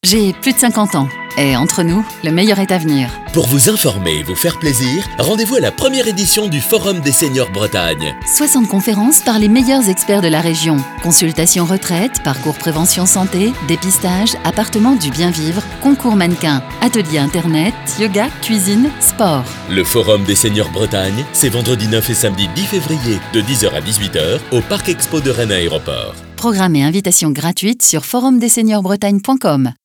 J'ai plus de 50 ans et entre nous, le meilleur est à venir. Pour vous informer et vous faire plaisir, rendez-vous à la première édition du Forum des Seniors Bretagne. 60 conférences par les meilleurs experts de la région. Consultations retraite, parcours prévention santé, dépistage, appartement du bien-vivre, concours mannequin, atelier internet, yoga, cuisine, sport. Le Forum des Seniors Bretagne, c'est vendredi 9 et samedi 10 février de 10h à 18h au Parc Expo de Rennes Aéroport. Programme et invitation gratuite sur forumdesseniorbretagne.com.